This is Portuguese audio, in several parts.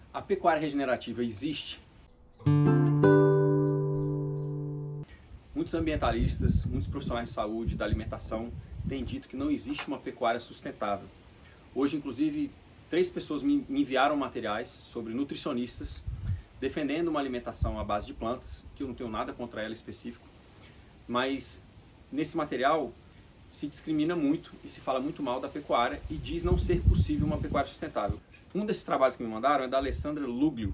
A pecuária regenerativa existe? Muitos ambientalistas, muitos profissionais de saúde, da alimentação, têm dito que não existe uma pecuária sustentável. Hoje, inclusive, 3 pessoas me enviaram materiais sobre nutricionistas defendendo uma alimentação à base de plantas, que eu não tenho nada contra ela específico, mas nesse material se discrimina muito e se fala muito mal da pecuária e diz não ser possível uma pecuária sustentável. Um desses trabalhos que me mandaram é da Alessandra Luglio,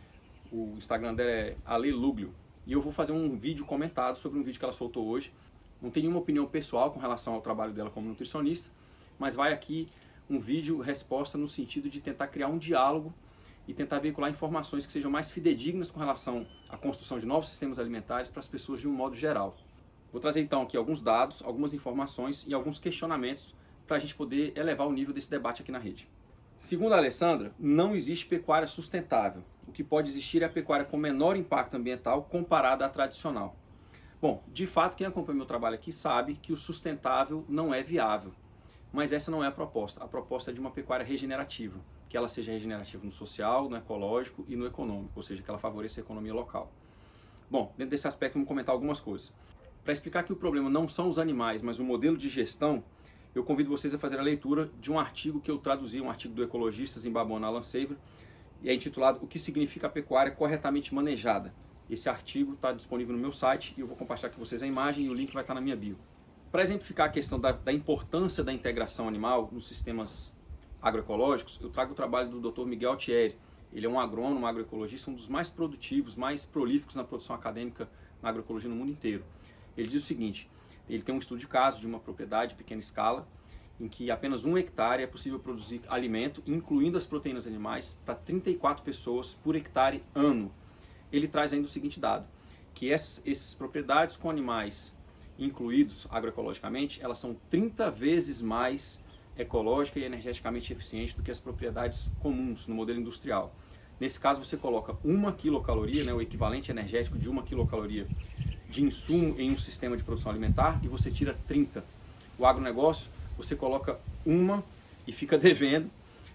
o Instagram dela é Ale Luglio, e eu vou fazer um vídeo comentado sobre um vídeo que ela soltou hoje. Não tenho nenhuma opinião pessoal com relação ao trabalho dela como nutricionista, mas vai aqui um vídeo resposta no sentido de tentar criar um diálogo e tentar veicular informações que sejam mais fidedignas com relação à construção de novos sistemas alimentares para as pessoas de um modo geral. Vou trazer então aqui alguns dados, algumas informações e alguns questionamentos para a gente poder elevar o nível desse debate aqui na rede. Segundo a Alessandra, não existe pecuária sustentável. O que pode existir é a pecuária com menor impacto ambiental comparada à tradicional. Bom, de fato, quem acompanha meu trabalho aqui sabe que o sustentável não é viável. Mas essa não é a proposta. A proposta é de uma pecuária regenerativa, que ela seja regenerativa no social, no ecológico e no econômico, ou seja, que ela favoreça a economia local. Bom, dentro desse aspecto vamos comentar algumas coisas. Para explicar que o problema não são os animais, mas o modelo de gestão, eu convido vocês a fazer a leitura de um artigo que eu traduzi, um artigo do ecologista zimbabuano Alan Sever, e é intitulado O que significa a pecuária corretamente manejada. Esse artigo está disponível no meu site e eu vou compartilhar com vocês a imagem e o link vai estar na minha bio. Para exemplificar a questão da importância da integração animal nos sistemas agroecológicos, eu trago o trabalho do Dr. Miguel Thierry. Ele é um agrônomo, um agroecologista, um dos mais produtivos, mais prolíficos na produção acadêmica na agroecologia no mundo inteiro. Ele diz o seguinte: ele tem um estudo de caso de uma propriedade de pequena escala, em que apenas 1 hectare é possível produzir alimento, incluindo as proteínas animais, para 34 pessoas por hectare ano. Ele traz ainda o seguinte dado, que essas propriedades com animais incluídos agroecologicamente, elas são 30 vezes mais ecológica e energeticamente eficiente do que as propriedades comuns no modelo industrial. Nesse caso, você coloca 1 quilocaloria, né, o equivalente energético de 1 quilocaloria de insumo em um sistema de produção alimentar e você tira 30. O agronegócio, você coloca 1 e fica devendo.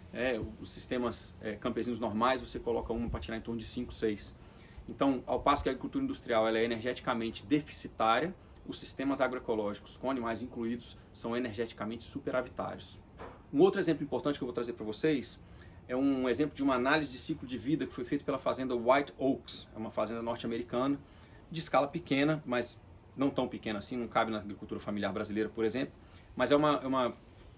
Os sistemas campesinos normais, você coloca 1 para tirar em torno de 5, 6. Então, ao passo que a agricultura industrial ela é energeticamente deficitária, os sistemas agroecológicos com animais incluídos são energeticamente superavitários. Um outro exemplo importante que eu vou trazer para vocês é um exemplo de uma análise de ciclo de vida que foi feito pela fazenda White Oaks. É uma fazenda norte-americana de escala pequena, mas não tão pequena assim, não cabe na agricultura familiar brasileira, por exemplo, mas é uma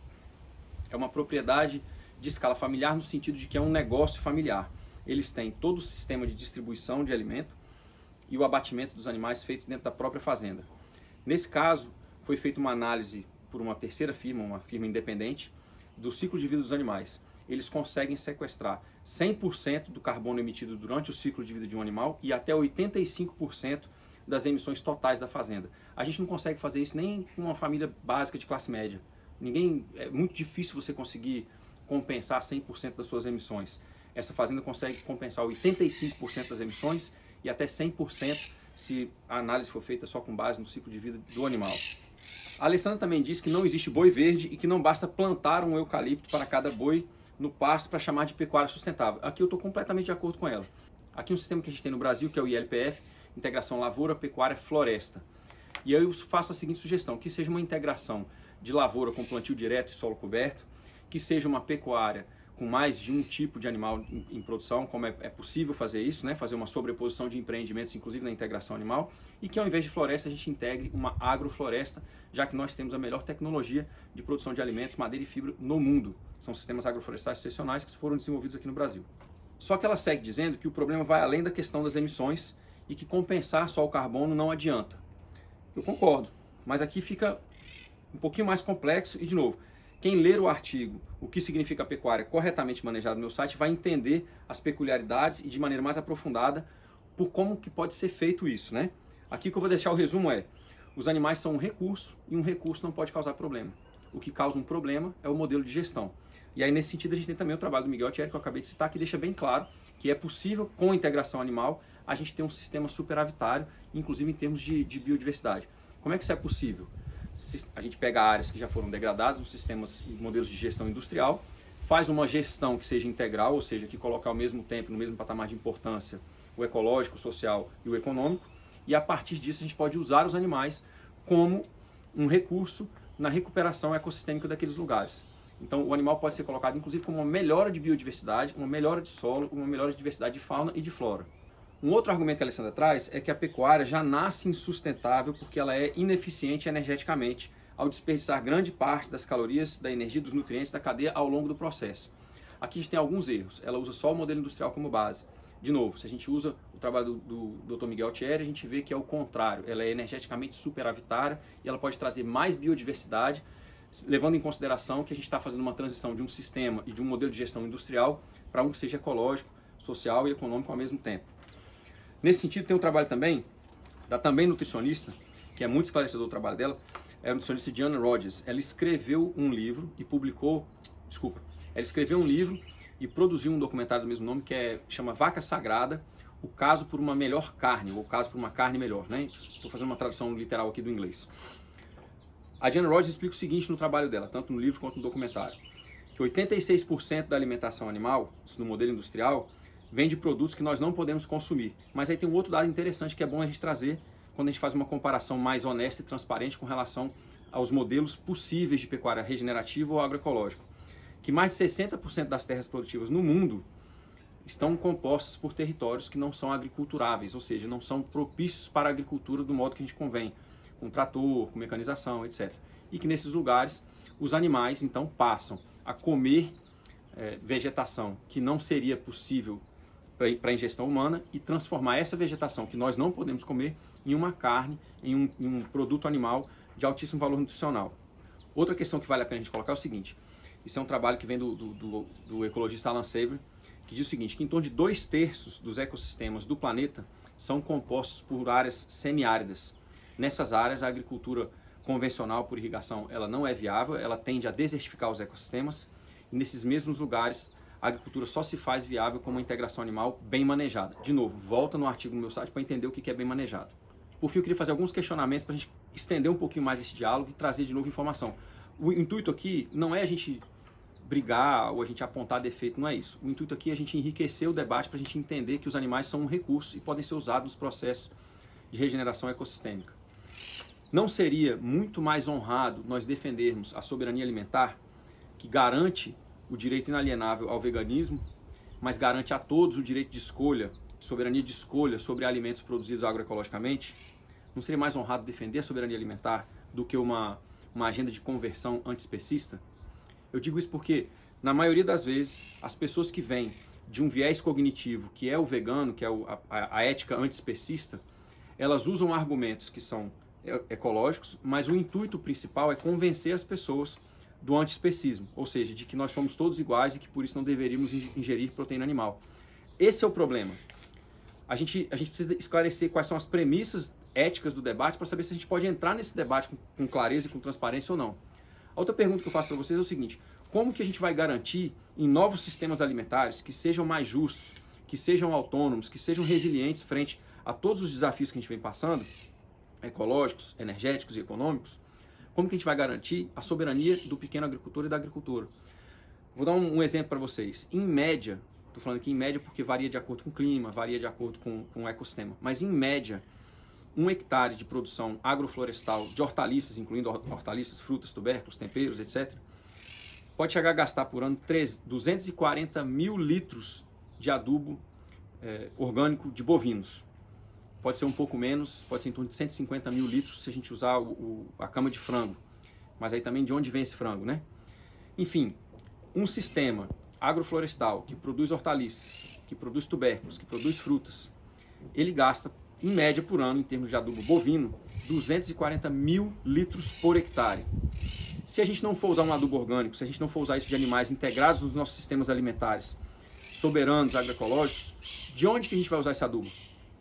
propriedade de escala familiar no sentido de que é um negócio familiar. Eles têm todo o sistema de distribuição de alimento e o abatimento dos animais feitos dentro da própria fazenda. Nesse caso, foi feita uma análise por uma terceira firma, uma firma independente, do ciclo de vida dos animais. Eles conseguem sequestrar 100% do carbono emitido durante o ciclo de vida de um animal e até 85% das emissões totais da fazenda. A gente não consegue fazer isso nem com uma família básica de classe média. É muito difícil você conseguir compensar 100% das suas emissões. Essa fazenda consegue compensar 85% das emissões e até 100% se a análise for feita só com base no ciclo de vida do animal. A Alessandra também diz que não existe boi verde e que não basta plantar um eucalipto para cada boi no pasto para chamar de pecuária sustentável. Aqui eu estou completamente de acordo com ela. Aqui um sistema que a gente tem no Brasil, que é o ILPF, Integração Lavoura, Pecuária, Floresta. E aí eu faço a seguinte sugestão, que seja uma integração de lavoura com plantio direto e solo coberto, que seja uma pecuária com mais de um tipo de animal em produção, como é possível fazer isso, né? Fazer uma sobreposição de empreendimentos, inclusive na integração animal, e que ao invés de floresta a gente integre uma agrofloresta, já que nós temos a melhor tecnologia de produção de alimentos, madeira e fibra no mundo. São sistemas agroflorestais excepcionais que foram desenvolvidos aqui no Brasil. Só que ela segue dizendo que o problema vai além da questão das emissões e que compensar só o carbono não adianta. Eu concordo, mas aqui fica um pouquinho mais complexo e, de novo, quem ler o artigo O que significa a pecuária corretamente manejada no meu site vai entender as peculiaridades e de maneira mais aprofundada por como que pode ser feito isso, né? Aqui que eu vou deixar o resumo os animais são um recurso e um recurso não pode causar problema. O que causa um problema é o modelo de gestão. E aí nesse sentido a gente tem também o trabalho do Miguel Thierry que eu acabei de citar, que deixa bem claro que é possível com a integração animal a gente ter um sistema superavitário, inclusive em termos de biodiversidade. Como é que isso é possível? A gente pega áreas que já foram degradadas nos sistemas e modelos de gestão industrial, faz uma gestão que seja integral, ou seja, que coloque ao mesmo tempo, no mesmo patamar de importância, o ecológico, o social e o econômico, e a partir disso a gente pode usar os animais como um recurso na recuperação ecossistêmica daqueles lugares. Então o animal pode ser colocado inclusive como uma melhora de biodiversidade, uma melhora de solo, uma melhora de diversidade de fauna e de flora. Um outro argumento que a Alessandra traz é que a pecuária já nasce insustentável porque ela é ineficiente energeticamente ao desperdiçar grande parte das calorias, da energia e dos nutrientes da cadeia ao longo do processo. Aqui a gente tem alguns erros. Ela usa só o modelo industrial como base. De novo, se a gente usa o trabalho do Dr. Miguel Thierry, a gente vê que é o contrário. Ela é energeticamente superavitária e ela pode trazer mais biodiversidade, levando em consideração que a gente está fazendo uma transição de um sistema e de um modelo de gestão industrial para um que seja ecológico, social e econômico ao mesmo tempo. Nesse sentido, tem um trabalho também da também nutricionista, que é muito esclarecedor o trabalho dela, é a nutricionista Diana Rodgers. Ela escreveu um livro e produziu um documentário do mesmo nome que chama Vaca Sagrada, o caso por uma melhor carne, ou o caso por uma carne melhor, né? Estou fazendo uma tradução literal aqui do inglês. A Diana Rodgers explica o seguinte no trabalho dela, tanto no livro quanto no documentário, que 86% da alimentação animal, no modelo industrial, vem de produtos que nós não podemos consumir. Mas aí tem um outro dado interessante que é bom a gente trazer quando a gente faz uma comparação mais honesta e transparente com relação aos modelos possíveis de pecuária regenerativa ou agroecológico. Que mais de 60% das terras produtivas no mundo estão compostas por territórios que não são agriculturáveis, ou seja, não são propícios para a agricultura do modo que a gente convém, com trator, com mecanização, etc. E que nesses lugares os animais então passam a comer vegetação que não seria possível para a ingestão humana e transformar essa vegetação que nós não podemos comer em uma carne, em um produto animal de altíssimo valor nutricional. Outra questão que vale a pena a gente colocar é o seguinte, isso é um trabalho que vem do ecologista Alan Savory, que diz o seguinte, que em torno de 2/3 dos ecossistemas do planeta são compostos por áreas semiáridas. Nessas áreas, a agricultura convencional por irrigação ela não é viável, ela tende a desertificar os ecossistemas, e nesses mesmos lugares a agricultura só se faz viável com uma integração animal bem manejada. De novo, volta no artigo no meu site para entender o que é bem manejado. Por fim, eu queria fazer alguns questionamentos para a gente estender um pouquinho mais esse diálogo e trazer de novo informação. O intuito aqui não é a gente brigar ou a gente apontar defeito, não é isso. O intuito aqui é a gente enriquecer o debate para a gente entender que os animais são um recurso e podem ser usados nos processos de regeneração ecossistêmica. Não seria muito mais honrado nós defendermos a soberania alimentar, que garante o direito inalienável ao veganismo, mas garante a todos o direito de escolha, soberania de escolha sobre alimentos produzidos agroecologicamente? Não seria mais honrado defender a soberania alimentar do que uma agenda de conversão antiespecista? Eu digo isso porque, na maioria das vezes, as pessoas que vêm de um viés cognitivo, que é o vegano, que é a ética antiespecista, elas usam argumentos que são ecológicos, mas o intuito principal é convencer as pessoas do antiespecismo, ou seja, de que nós somos todos iguais e que por isso não deveríamos ingerir proteína animal. Esse é o problema. A gente precisa esclarecer quais são as premissas éticas do debate para saber se a gente pode entrar nesse debate com clareza e com transparência ou não. A outra pergunta que eu faço para vocês é o seguinte, como que a gente vai garantir em novos sistemas alimentares que sejam mais justos, que sejam autônomos, que sejam resilientes frente a todos os desafios que a gente vem passando, ecológicos, energéticos e econômicos, como que a gente vai garantir a soberania do pequeno agricultor e da agricultura? Vou dar um exemplo para vocês. Em média, estou falando aqui em média porque varia de acordo com o clima, varia de acordo com o ecossistema, mas em média, 1 hectare de produção agroflorestal de hortaliças, incluindo hortaliças, frutas, tubérculos, temperos, etc., pode chegar a gastar por ano 240 mil litros de adubo orgânico de bovinos. Pode ser um pouco menos, pode ser em torno de 150 mil litros se a gente usar a cama de frango. Mas aí também de onde vem esse frango, né? Enfim, um sistema agroflorestal que produz hortaliças, que produz tubérculos, que produz frutas, ele gasta, em média por ano, em termos de adubo bovino, 240 mil litros por hectare. Se a gente não for usar um adubo orgânico, se a gente não for usar isso de animais integrados nos nossos sistemas alimentares, soberanos, agroecológicos, de onde que a gente vai usar esse adubo?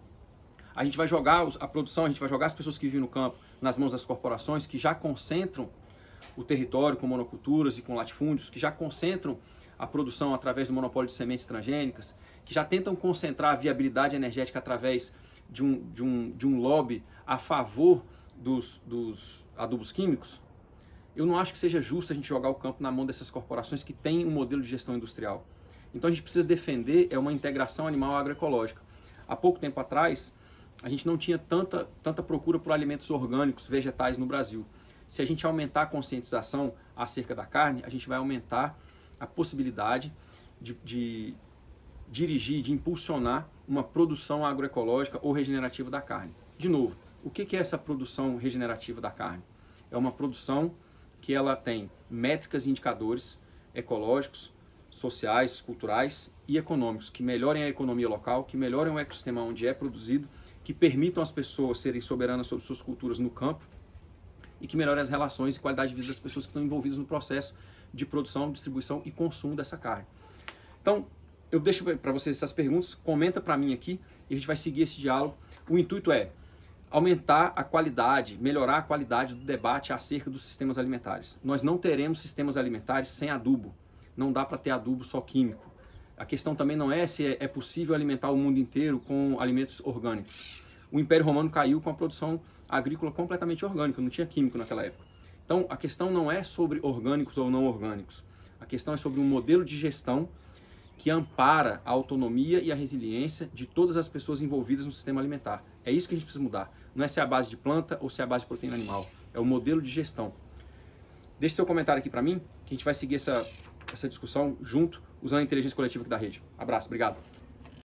A gente vai jogar a produção, a gente vai jogar as pessoas que vivem no campo nas mãos das corporações que já concentram o território com monoculturas e com latifúndios, que já concentram a produção através do monopólio de sementes transgênicas, que já tentam concentrar a viabilidade energética através de um lobby a favor dos adubos químicos. eu não acho que seja justo a gente jogar o campo na mão dessas corporações que têm um modelo de gestão industrial. Então a gente precisa defender uma integração animal agroecológica. Há pouco tempo atrás, a gente não tinha tanta procura por alimentos orgânicos, vegetais no Brasil. Se a gente aumentar a conscientização acerca da carne, a gente vai aumentar a possibilidade de dirigir, de impulsionar uma produção agroecológica ou regenerativa da carne. De novo, o que é essa produção regenerativa da carne? É uma produção que ela tem métricas e indicadores ecológicos, sociais, culturais e econômicos, que melhorem a economia local, que melhorem o ecossistema onde é produzido, que permitam às pessoas serem soberanas sobre suas culturas no campo e que melhorem as relações e qualidade de vida das pessoas que estão envolvidas no processo de produção, distribuição e consumo dessa carne. Então, eu deixo para vocês essas perguntas, comenta para mim aqui e a gente vai seguir esse diálogo. O intuito é aumentar a qualidade, melhorar a qualidade do debate acerca dos sistemas alimentares. Nós não teremos sistemas alimentares sem adubo. Não dá para ter adubo só químico. A questão também não é se é possível alimentar o mundo inteiro com alimentos orgânicos. O Império Romano caiu com a produção agrícola completamente orgânica, não tinha químico naquela época. Então, a questão não é sobre orgânicos ou não orgânicos. A questão é sobre um modelo de gestão que ampara a autonomia e a resiliência de todas as pessoas envolvidas no sistema alimentar. É isso que a gente precisa mudar. Não é se é a base de planta ou se é a base de proteína animal. É o modelo de gestão. Deixe seu comentário aqui para mim, que a gente vai seguir essa discussão junto, usando a inteligência coletiva aqui da rede. Abraço, obrigado.